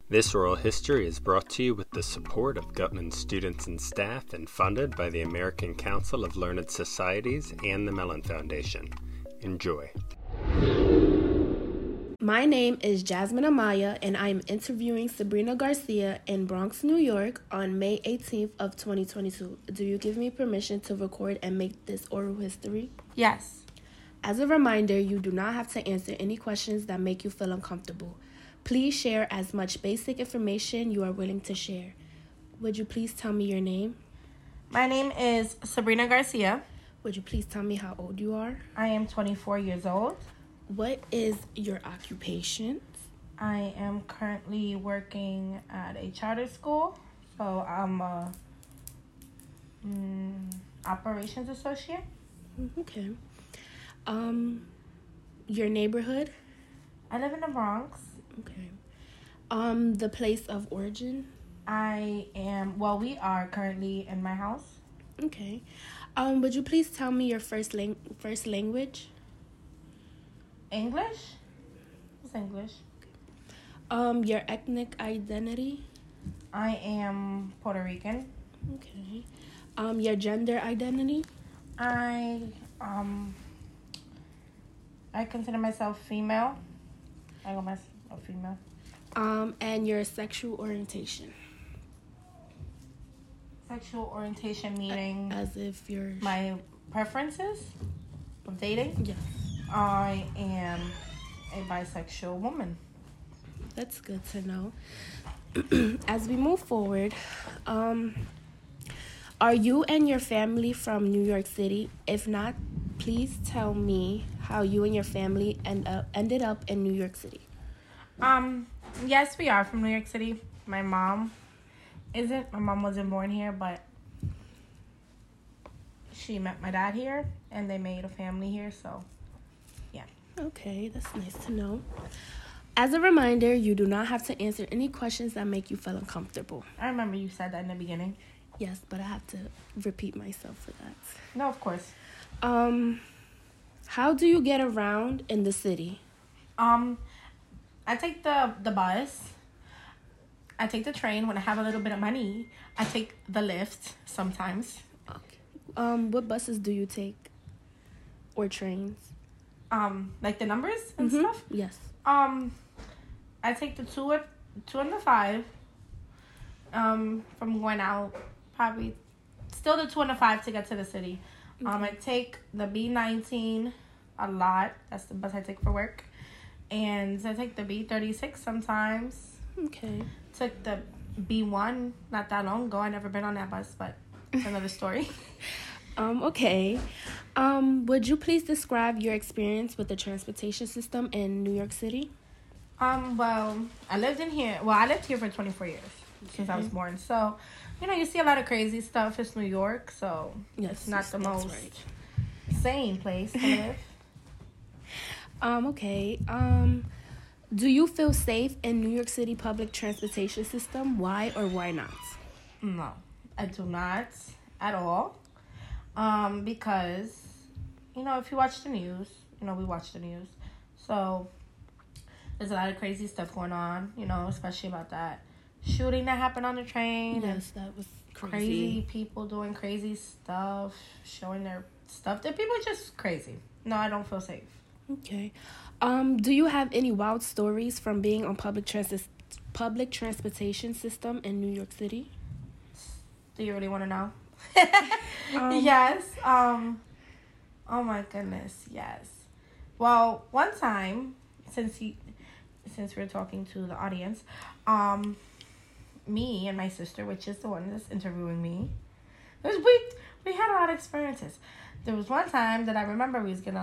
This oral history is brought to you with the support of Gutman students and staff and funded by the American Council of Learned Societies and the Mellon Foundation. Enjoy. My name is Jasmine Amaya, and I am interviewing Sabrina Garcia in Bronx, New York on May 18th of 2022. Do you give me permission to record and make this oral history? Yes. As a reminder, you do not have to answer any questions that make you feel uncomfortable. Please share as much basic information you are willing to share. Would you please tell me your name? My name is Sabrina Garcia. Would you please tell me how old you are? I am 24 years old. What is your occupation? I am currently working at a charter school. So I'm a operations associate. Okay. Your neighborhood? I live in the Bronx. Okay. The place of origin? We are currently in my house. Okay. Would you please tell me your first language? English? What's English? Your ethnic identity? I am Puerto Rican. Okay. Your gender identity? I consider myself female. I call myself a female. And your sexual orientation? Sexual orientation meaning as if you're my preferences of dating? Yes. I am a bisexual woman. That's good to know. As we move forward, are you and your family from New York City? If not, please tell me how you and your family ended up in New York City. Yes, we are from New York City. My mom isn't. My mom wasn't born here, but she met my dad here, and they made a family here, so yeah. Okay, that's nice to know. As a reminder, you do not have to answer any questions that make you feel uncomfortable. I remember you said that in the beginning. Yes, but I have to repeat myself for that. No, of course. How do you get around in the city? I take the bus. I take the train when I have a little bit of money. I take the lift sometimes. Okay. What buses do you take? Or trains? Like the numbers and stuff? Yes. I take the 2 and the 5. From going out, probably still the 2 and the 5 to get to the city. Okay. I take the B19 a lot. That's the bus I take for work. And I take the B36 sometimes. Okay. Took the B1 not that long ago. I never been on that bus, but it's another story. Okay. Would you please describe your experience with the transportation system in New York City? Well, I lived here for 24 years since I was born. So, you see a lot of crazy stuff. It's New York, so yes, it's not the most right. sane place to live. Okay. Do you feel safe in New York City public transportation system? Why or why not? No, I do not at all. Because, if you watch the news, we watch the news. So, there's a lot of crazy stuff going on, especially about that shooting that happened on the train. Yes, that was crazy people doing crazy stuff, showing their stuff. The people are just crazy. No, I don't feel safe. Okay. Do you have any wild stories from being on public transportation system in New York City? Do you really want to know? Yes. Oh my goodness. Yes. Well, one time, since we're talking to the audience, me and my sister, which is the one that's interviewing me, we had a lot of experiences. There was one time that I remember we was getting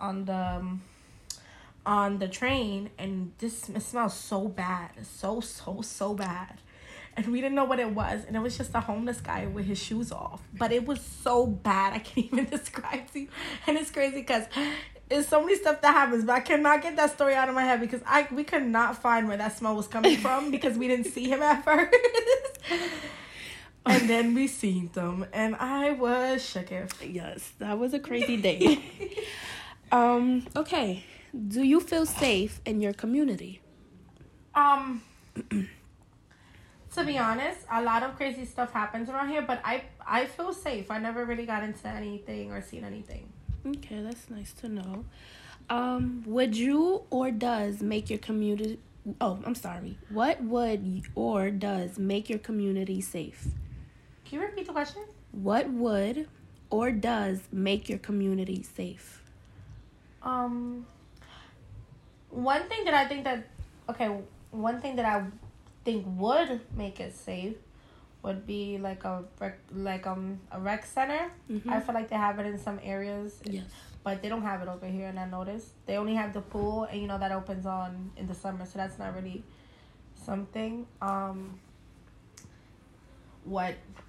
on the train, and it smells so bad, so bad, and we didn't know what it was, and it was just a homeless guy with his shoes off, but it was so bad I can't even describe to you, and it's crazy because there's so many stuff that happens, but I cannot get that story out of my head because we could not find where that smell was coming from because we didn't see him at first. And then we seen them, and I was shook. Yes, that was a crazy day. Okay. Do you feel safe in your community? be honest, a lot of crazy stuff happens around here, but I feel safe. I never really got into anything or seen anything. Okay, that's nice to know. Would you or does make your community... Oh, I'm sorry. What would or does make your community safe? Can you repeat the question? What would or does make your community safe? One thing that I think would make it safe would be like a rec center. Mm-hmm. I feel like they have it in some areas. Yes. But they don't have it over here, and I noticed. They only have the pool, and that opens on in the summer, so that's not really something. What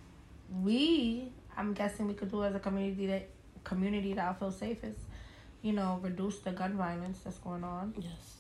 I'm guessing we could do as a community that I feel safe is, reduce the gun violence that's going on. Yes.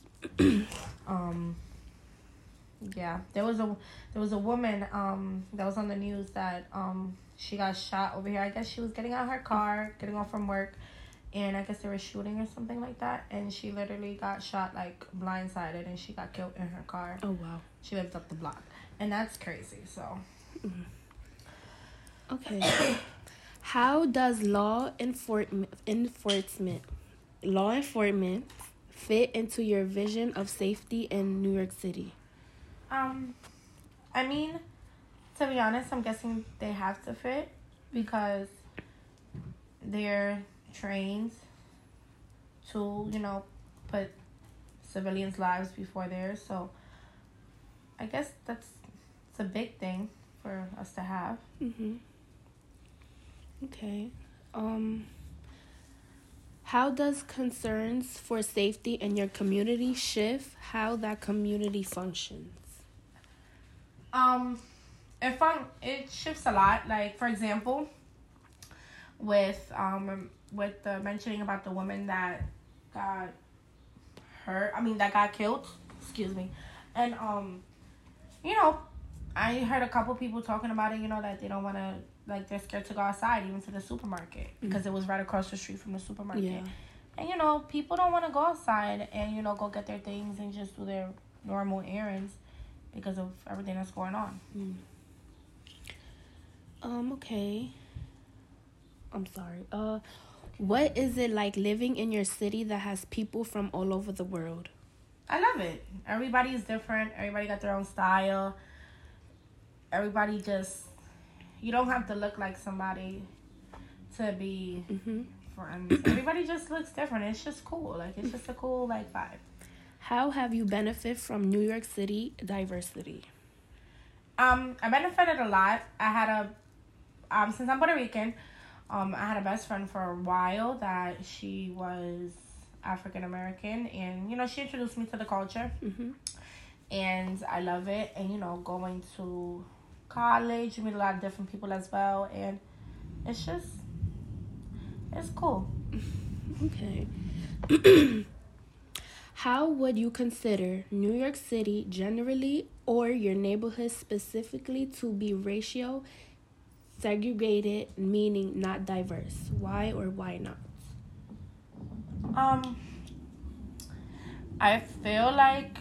Yeah, there was a woman that was on the news that she got shot over here. I guess she was getting out of her car, getting off from work. And I guess they were shooting or something like that. And she literally got shot, like, blindsided. And she got killed in her car. Oh, wow. She lives up the block. And that's crazy, so. Mm-hmm. Okay. How does law enforcement fit into your vision of safety in New York City? I mean, to be honest, I'm guessing they have to fit. Because they're trained to, put civilians' lives before theirs. So I guess it's a big thing for us to have. Mm-hmm. Okay. How does concerns for safety in your community shift how that community functions? It shifts a lot. Like, for example, with the mentioning about the woman that got killed, excuse me. And, I heard a couple people talking about it, that they don't want to, like, they're scared to go outside, even to the supermarket, because it was right across the street from the supermarket. Yeah. And, people don't want to go outside and, go get their things and just do their normal errands because of everything that's going on. Okay. I'm sorry. What is it like living in your city that has people from all over the world? I love it. Everybody is different. Everybody got their own style. Everybody you don't have to look like somebody to be friends. Everybody just looks different. It's just cool. Like, it's just a cool, like, vibe. How have you benefited from New York City diversity? I benefited a lot. I had since I'm Puerto Rican, I had a best friend for a while that she was African American, and she introduced me to the culture, and I love it. And going to college, you meet a lot of different people as well, and it's cool. Okay. How would you consider New York City generally or your neighborhood specifically to be racial segregated, meaning not diverse? Why or why not? I feel like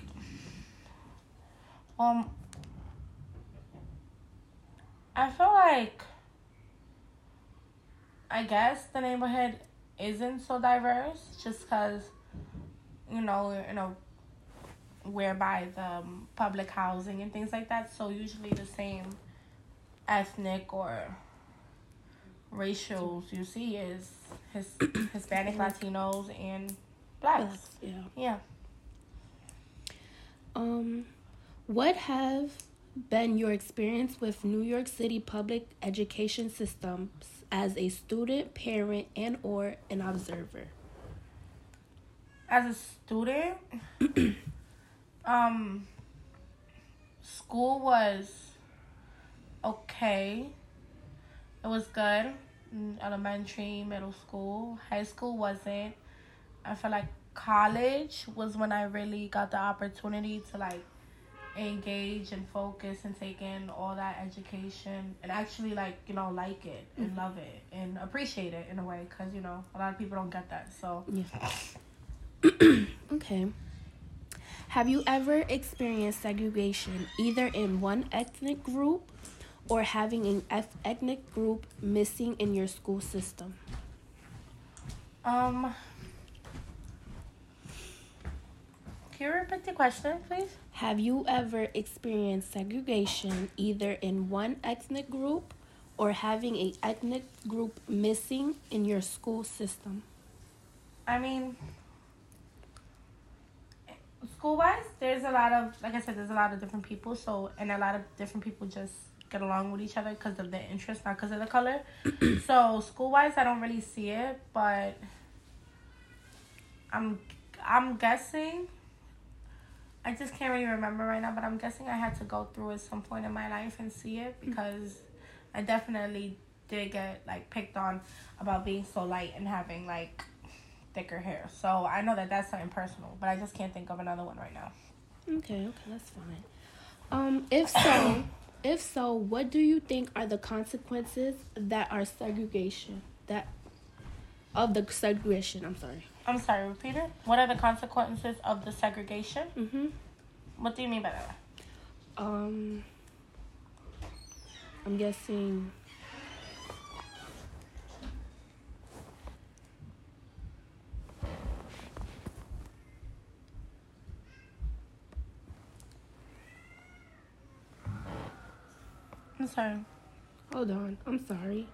I guess the neighborhood isn't so diverse just because we're by the public housing and things like that, so usually the same ethnic or racials you see is Hispanic, Latinos, and Blacks. Yeah. What have been your experience with New York City public education systems as a student, parent, and or an observer? As a student, school was okay. It was good. Elementary, middle school. High school wasn't. I feel like college was when I really got the opportunity to, like, engage and focus and take in all that education and actually, like it and love it and appreciate it in a way, because a lot of people don't get that. So yeah. Okay. Have you ever experienced segregation either in one ethnic group or having an ethnic group missing in your school system? Can you repeat the question, please? Have you ever experienced segregation either in one ethnic group or having an ethnic group missing in your school system? I mean, school-wise, there's a lot of, like I said, there's a lot of different people. So, and a lot of different people just get along with each other because of their interest, not because of the color. So, school-wise, I don't really see it, but I'm guessing. I just can't really remember right now, but I'm guessing I had to go through at some point in my life and see it because I definitely did get, like, picked on about being so light and having, like, thicker hair. So I know that that's something personal, but I just can't think of another one right now. Okay, that's fine. If so, what do you think are the consequences that are segregation? I'm sorry, repeat it. What are the consequences of the segregation? Mm-hmm. What do you mean by that? I'm guessing. I'm sorry. Hold on. I'm sorry.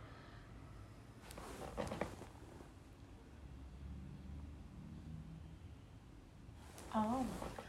Oh.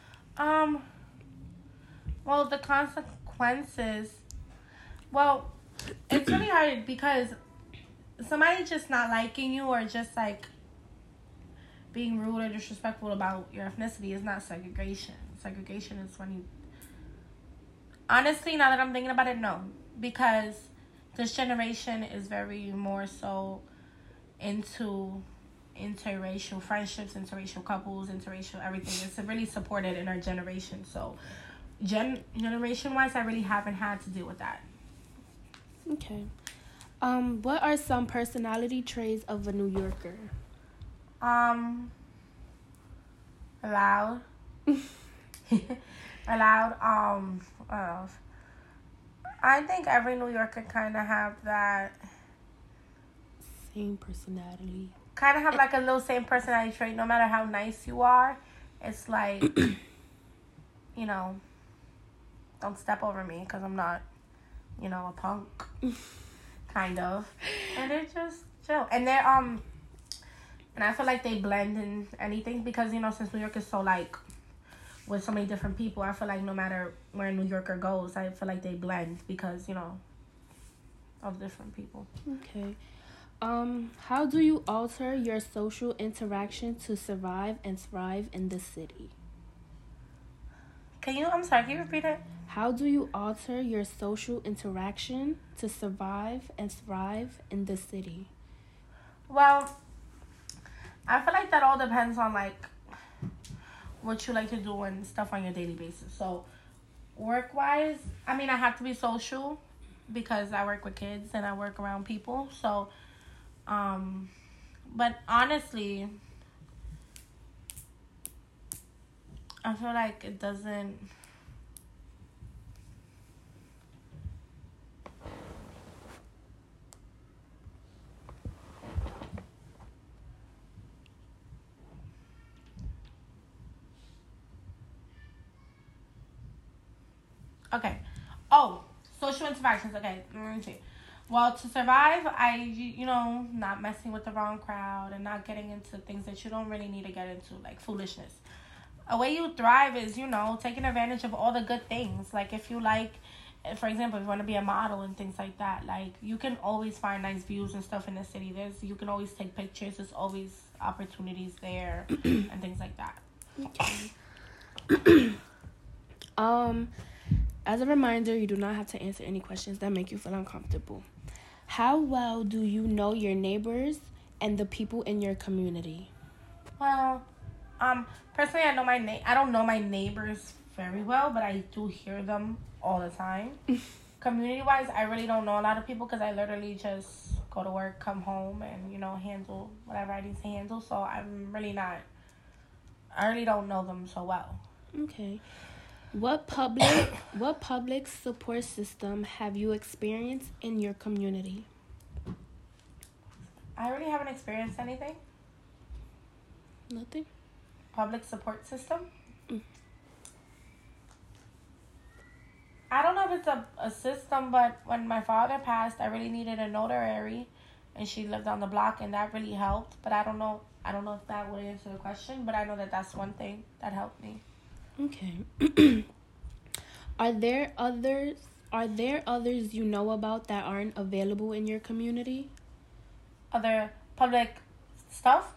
Well, the consequences. Well, it's really hard because somebody just not liking you or just like being rude or disrespectful about your ethnicity is not segregation. Segregation is when you. Honestly, now that I'm thinking about it, no. Because this generation is very more so into interracial friendships, interracial couples, interracial everything. It's really supported in our generation. So, generation-wise, I really haven't had to deal with that. Okay. What are some personality traits of a New Yorker? Loud. What else? I think every New Yorker kind of have that. Same personality. Kind of have like a little same personality trait. No matter how nice you are, it's like, you know, don't step over me because I'm not, you know, a punk. Kind of. And they're just chill. And they're, and I feel like they blend in anything because, you know, since New York is so like, with so many different people, I feel like no matter where a New Yorker goes, I feel like they blend because, you know, of different people. Okay. How do you alter your social interaction to survive and thrive in the city? Can you repeat it? How do you alter your social interaction to survive and thrive in the city? Well, I feel like that all depends on, like, what you like to do and stuff on your daily basis. So, work-wise, I mean, I have to be social because I work with kids and I work around people. So, but honestly, I feel like it doesn't. Okay. Oh, social interactions. Okay, let me see. Well, to survive, not messing with the wrong crowd and not getting into things that you don't really need to get into, like foolishness. A way you thrive is, taking advantage of all the good things. Like, if you like, for example, if you want to be a model and things like that, like, you can always find nice views and stuff in the city. You can always take pictures. There's always opportunities there and things like that. Okay. As a reminder, you do not have to answer any questions that make you feel uncomfortable. How well do you know your neighbors and the people in your community? Well, personally, I don't know my neighbors very well, but I do hear them all the time. Community-wise, I really don't know a lot of people because I literally just go to work, come home, and, handle whatever I need to handle. So I really don't know them so well. Okay. What public support system have you experienced in your community? I really haven't experienced anything. Nothing. Public support system. Mm. I don't know if it's a system, but when my father passed, I really needed a notary, and she lived on the block, and that really helped. But I don't know if that would answer the question, but I know that that's one thing that helped me. Okay. Are there others you know about that aren't available in your community? Other public stuff.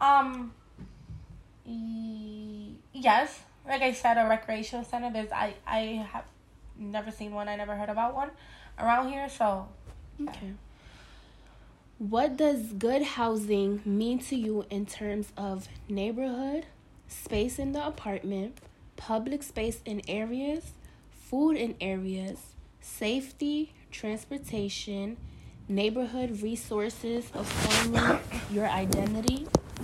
Yes, like I said, a recreational center. I have never seen one. I never heard about one around here. So, okay. What does good housing mean to you in terms of neighborhood, space in the apartment, public space in areas, food in areas, safety, transportation, neighborhood resources affirming your identity?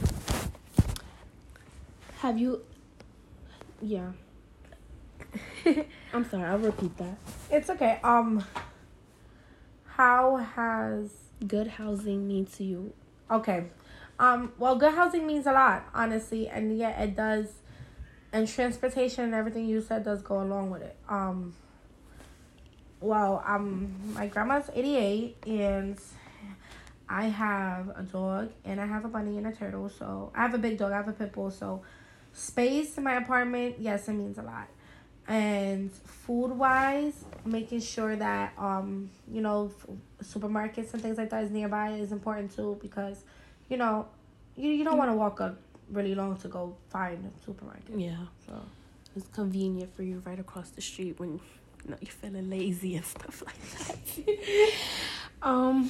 Have you... Yeah. I'm sorry, I'll repeat that. it's okay. How has Good housing mean to you? okay? Well, good housing means a lot, honestly, and yeah, it does. And transportation and everything you said does go along with it. My grandma's 88, and I have a dog, and I have a bunny and a turtle. So I have a big dog. I have a pit bull. So space in my apartment, yes, it means a lot. And food-wise, making sure that supermarkets and things like that is nearby is important too, because you don't want to walk up really long to go find a supermarket. Yeah. So it's convenient for you right across the street when you're feeling lazy and stuff like that.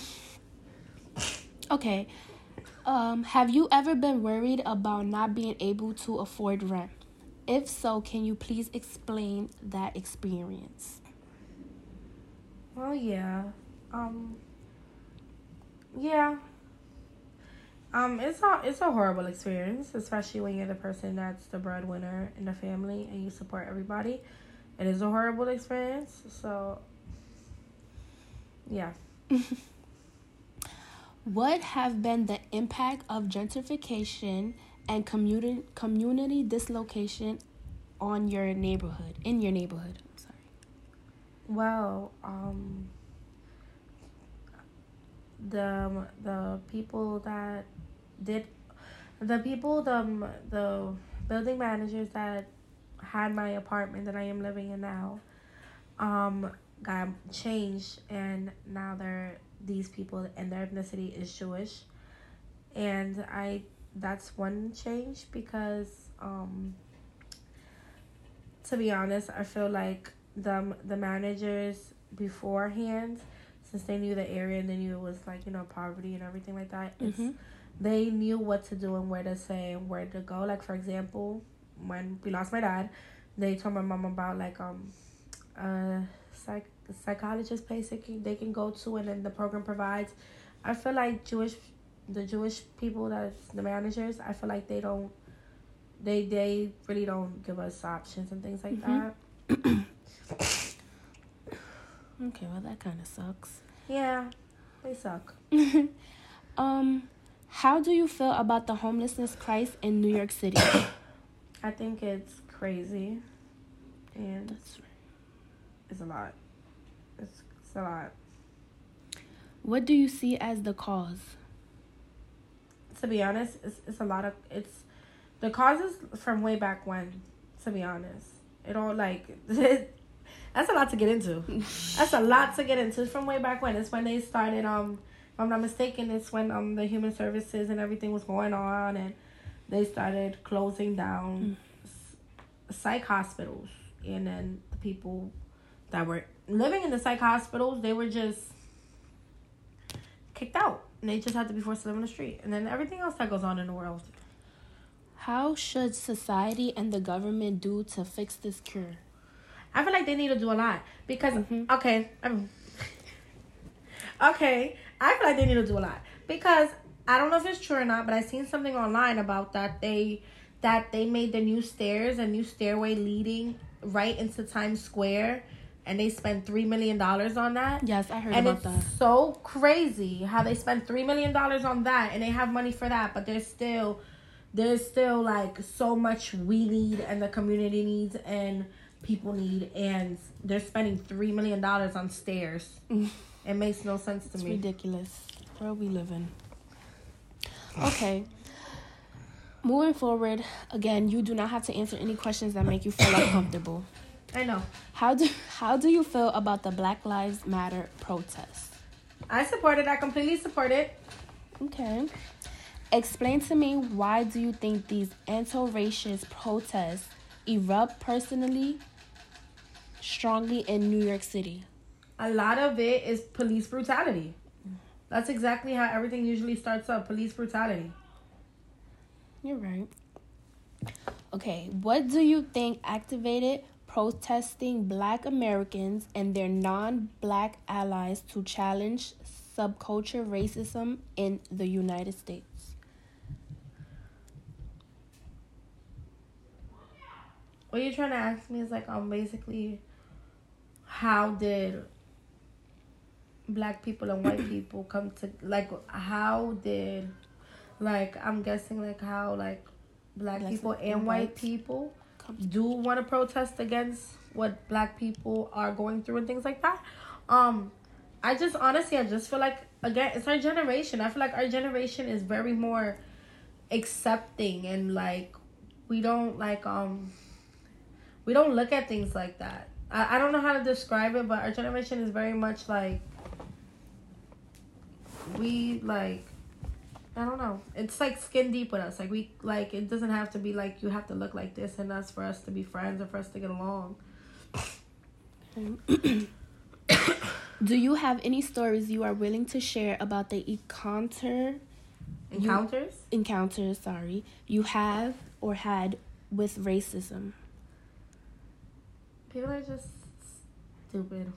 Okay. Have you ever been worried about not being able to afford rent? If so, can you please explain that experience? well, yeah. Yeah. It's a horrible experience, especially when you're the person that's the breadwinner in the family and you support everybody. It is a horrible experience. So, yeah. What have been the impact of gentrification and community dislocation on your neighborhood? In your neighborhood, I'm sorry. Well, the people that did the building managers that had my apartment that I am living in now got changed, and now these people and their ethnicity is Jewish, and that's one change, because to be honest, I feel like the managers beforehand, since they knew the area and they knew it was poverty and everything like that, they knew what to do and where to say and where to go. Like, for example, when we lost my dad, they told my mom about psychologist place they can go to, and then the program provides. I feel like the Jewish people, that's the managers, I feel like they really don't give us options and things like that. Okay, well, that kind of sucks. Yeah, they suck. How do you feel about the homelessness crisis in New York City? I think it's crazy, and That's right. it's a lot. It's a lot. What do you see as the cause? To be honest, it's a lot of the causes from way back when. To be honest, it all that's a lot to get into. That's a lot to get into. It's from way back when. It's when they started. If I'm not mistaken, it's when the human services and everything was going on, and they started closing down psych hospitals, and then the people that were living in the psych hospitals, they were just kicked out, and they just had to be forced to live on the street, and then everything else that goes on in the world. How should society and the government do to fix this cure? I feel like they need to do a lot, because I feel like they need to do a lot, because I don't know if it's true or not, but I seen something online about that they that they made the new stairs, a new stairway leading right into Times Square, and they spent $3 million on that. Yes, I heard about that. And it's so crazy how they spent $3 million on that, and they have money for that, but there's still like so much we need, and the community needs, and people need, and they're spending $3 million on stairs. It makes no sense to me. It's ridiculous. Where we live in. Okay. Moving forward, again, you do not have to answer any questions that make you feel uncomfortable. I know. How do you feel about the Black Lives Matter protest? I support it. I completely support it. Okay. Explain to me, why do you think these anti-racist protests erupt personally strongly in New York City? A lot of it is police brutality. That's exactly how everything usually starts up. Police brutality. You're right. Okay, what do you think activated protesting Black Americans and their non-Black allies to challenge subculture racism in the United States? What you're trying to ask me is like, basically, how did Black people and white people come to, like, how did, like, I'm guessing, like, how, like, Black people and white people do want to protest against what Black people are going through and things like that. I just feel like, again, it's our generation. I feel like our generation is very more accepting, and like we don't look at things like that. I don't know how to describe it, but our generation is very much like, we like, I don't know. It's like skin deep with us. Like, we, like, it doesn't have to be like you have to look like this and us for us to be friends or for us to get along. Do you have any stories you are willing to share about the encounters you have or had with racism? People are just stupid.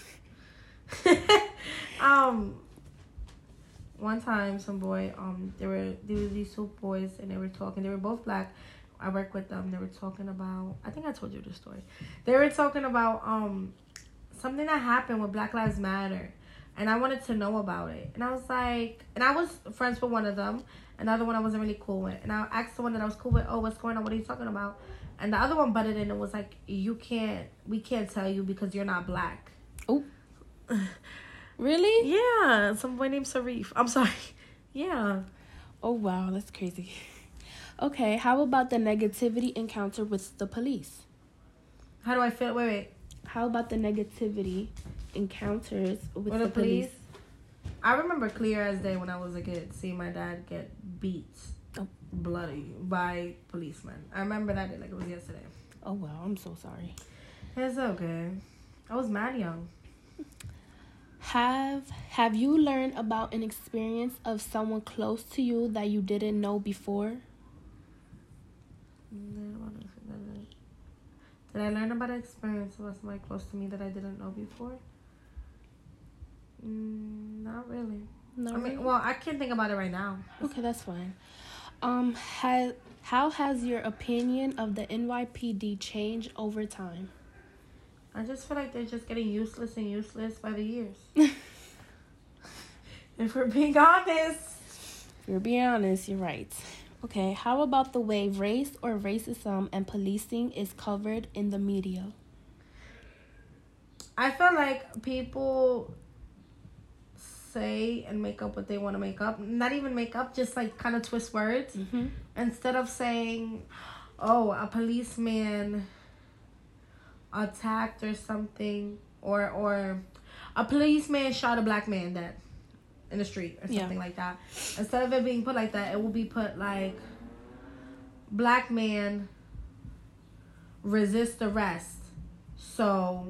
One time, some boy, there were these two boys, and they were talking. They were both Black. I work with them. They were talking about, I think I told you the story. They were talking about something that happened with Black Lives Matter, and I wanted to know about it. And I was like, and I was friends with one of them, and the other one I wasn't really cool with. And I asked the one that I was cool with, "Oh, what's going on? What are you talking about?" And the other one butted in and was like, we can't tell you because you're not Black. Oh. Really? Yeah, some boy named Sarif. I'm sorry. Yeah. Oh, wow, that's crazy. Okay, how about the negativity encounter with the police? How do I feel? Wait. How about the negativity encounters with the police? I remember clear as day when I was a kid seeing my dad get beat bloody by policemen. I remember that like it was yesterday. Oh, wow, I'm so sorry. It's okay. I was mad young. Have you learned about an experience of someone close to you that you didn't know before? Did I learn about an experience of somebody close to me that I didn't know before? Not really. Well, I can't think about it right now. Okay, that's fine. How has your opinion of the NYPD changed over time? I just feel like they're just getting useless by the years. If we're being honest. If you're being honest, you're right. Okay, how about the way race or racism and policing is covered in the media? I feel like people say and make up what they want to make up. Not even make up, just like kind of twist words. Mm-hmm. Instead of saying, oh, a policeman attacked or something, or a policeman shot a Black man dead in the street or something like that. Instead of it being put like that, it will be put like, Black man resist arrest, so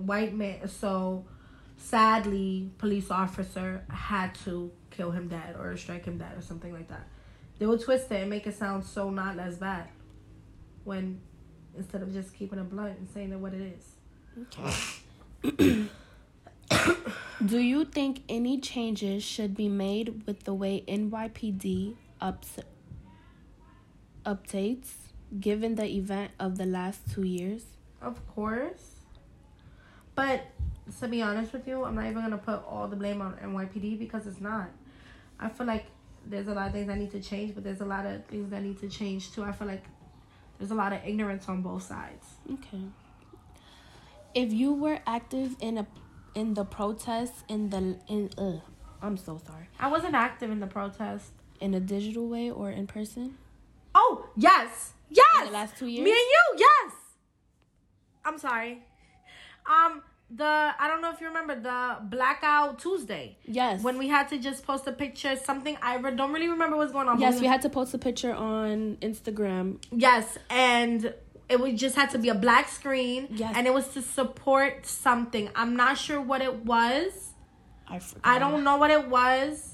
sadly police officer had to kill him dead or strike him dead or something like that. They will twist it and make it sound so not as bad, when instead of just keeping it blunt and saying it what it is. Okay. Do you think any changes should be made with the way NYPD updates given the event of the last 2 years? Of course. But to be honest with you, I'm not even going to put all the blame on NYPD because it's not. I feel like there's a lot of things that need to change, but there's a lot of things that need to change too. I feel like there's a lot of ignorance on both sides. Okay. If you were active in the protests I'm so sorry. I wasn't active in the protest. In a digital way or in person? Oh, yes. Yes. In the last 2 years? Me and you, yes. I'm sorry. I don't know if you remember the Blackout Tuesday. Yes. When we had to just post a picture, something I don't really remember what's going on. Yes, we had to post a picture on Instagram. Yes, and it just had to be a black screen. Yes. And it was to support something. I'm not sure what it was. I forgot. I don't know what it was.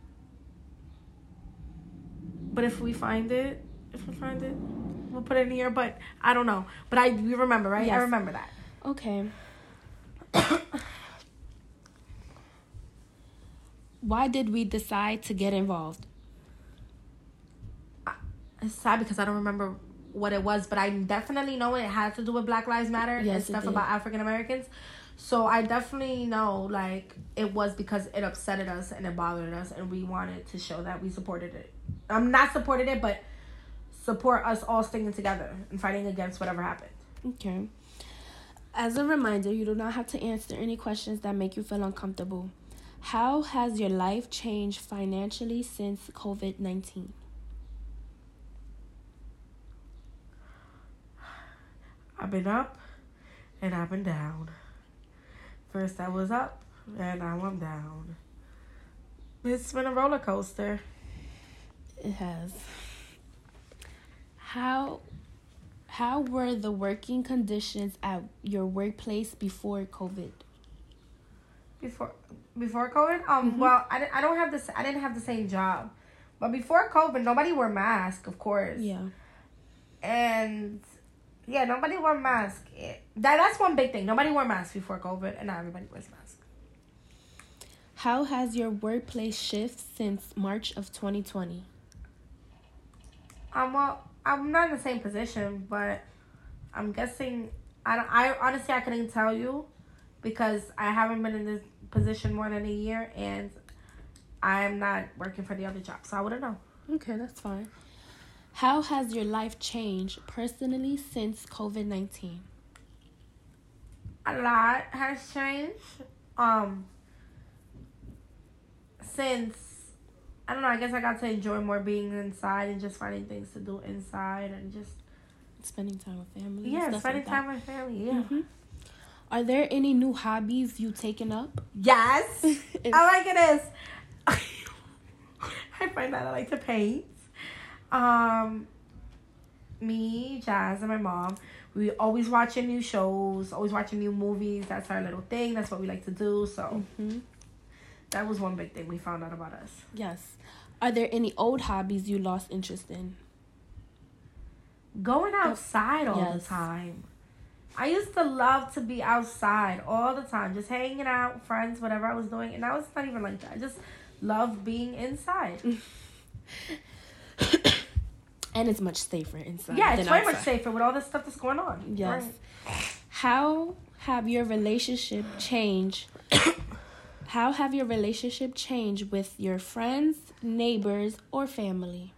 But if we find it, we'll put it in here. But I don't know. But we remember, right? Yes. I remember that. Okay. Why did we decide to get involved? It's sad because I don't remember what it was, but I definitely know it had to do with Black Lives Matter and stuff about African Americans. So I definitely know, like, it was because it upset us and it bothered us, and we wanted to show that we supported it. I'm not supported it, but support us all sticking together and fighting against whatever happened. Okay. As a reminder, you do not have to answer any questions that make you feel uncomfortable. How has your life changed financially since COVID-19? I've been up and I've been down. First I was up and now I'm down. It's been a roller coaster. It has. How were the working conditions at your workplace before COVID? Before COVID? Well, I didn't have the same job. But before COVID, nobody wore masks, of course. Yeah. And yeah, nobody wore masks. That's one big thing. Nobody wore masks before COVID, and now everybody wears masks. How has your workplace shifted since March of 2020? Well, I'm not in the same position, but I'm guessing. I honestly I couldn't tell you because I haven't been in this position more than a year, and I'm not working for the other job, so I wouldn't know. Okay, that's fine. How has your life changed personally since COVID-19? A lot has changed. Since, I don't know, I guess I got to enjoy more being inside and just finding things to do inside and just spending time with family. Yeah, spending time with family, yeah. Mm-hmm. Are there any new hobbies you've taken up? Yes. I like this. I find that I like to paint. Me, Jazz, and my mom, we always watching new shows, always watching new movies. That's our little thing. That's what we like to do. So that was one big thing we found out about us. Yes. Are there any old hobbies you lost interest in? Going outside all the time. I used to love to be outside all the time, just hanging out with friends, whatever I was doing. And now it's not even like that. I just love being inside. And it's much safer inside. Yeah, it's way much safer with all this stuff that's going on. Yes. Right. How have your relationship changed? How have your relationship changed with your friends, neighbors, or family?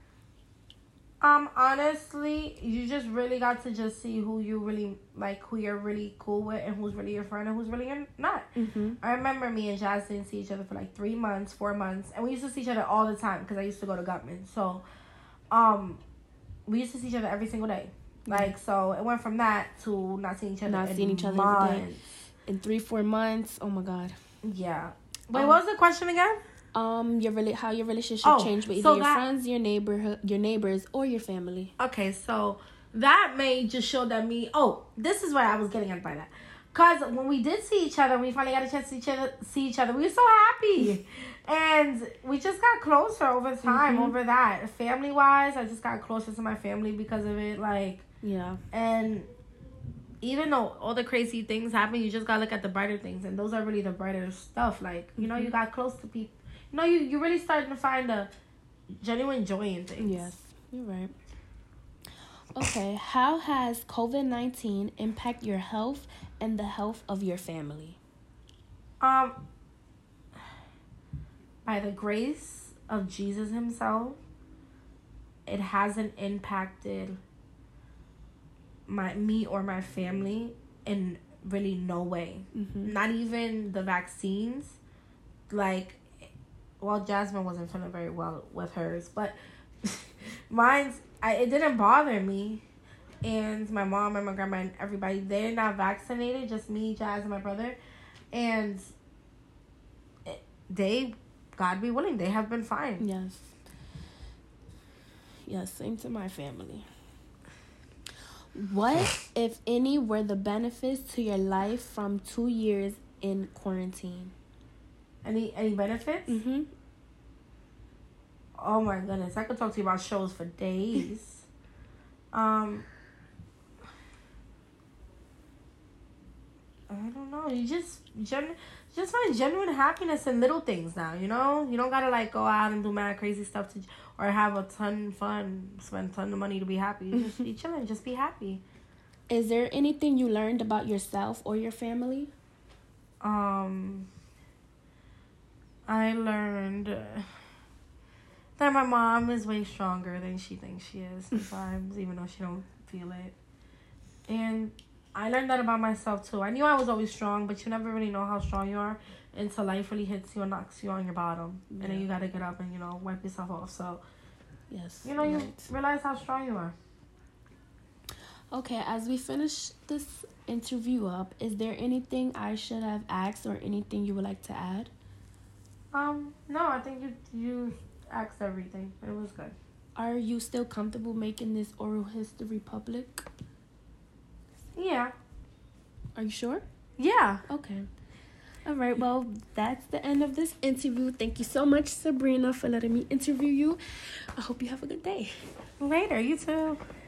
Honestly, you just really got to just see who you really like, who you're really cool with, and who's really your friend and who's really your not. I remember me and Jazz didn't see each other for like 3 months, 4 months, and we used to see each other all the time because I used to go to Gutman. So, we used to see each other every single day. Like, so it went from that to not seeing each other. Not seeing each other every day. In 3-4 months. Oh my God. Yeah. Wait, what was the question again? How your relationship changed with either your friends, your neighbors, or your family. Okay, so that may just show that this is what I was getting at by that. Because when we did see each other, we finally got a chance to see each other, we were so happy. And we just got closer over time, over that. Family-wise, I just got closer to my family because of it. Like, yeah. And even though all the crazy things happen, you just got to look at the brighter things. And those are really the brighter stuff. Like, you know, you got close to people. You know, you're really starting to find a genuine joy in things. Yes, you're right. Okay, how has COVID-19 impact your health and the health of your family? By the grace of Jesus himself, it hasn't impacted me or my family in really no way. Mm-hmm. Not even the vaccines. Like, well, Jasmine wasn't feeling very well with hers, but it didn't bother me. And my mom and my grandma and everybody, they're not vaccinated, just me, Jazz, and my brother. And they, God be willing, they have been fine. Yes. Yes, same to my family. What, if any, were the benefits to your life from 2 years in quarantine? Any benefits? Mm-hmm. Oh my goodness, I could talk to you about shows for days. I don't know. You just find genuine happiness in little things now. You know, you don't gotta like go out and do mad crazy stuff or have a ton of fun, spend a ton of money to be happy. You just be chilling, just be happy. Is there anything you learned about yourself or your family? I learned that my mom is way stronger than she thinks she is sometimes, even though she don't feel it. And I learned that about myself too. I knew I was always strong, but you never really know how strong you are until life really hits you and knocks you on your bottom. Yeah. And then you gotta get up and, wipe yourself off. So, yes, you realize how strong you are. Okay, as we finish this interview up, is there anything I should have asked or anything you would like to add? No, I think you asked everything. It was good. Are you still comfortable making this oral history public? Yeah. Are you sure? Yeah. Okay. All right, well, that's the end of this interview. Thank you so much, Sabrina, for letting me interview you. I hope you have a good day. Later, you too.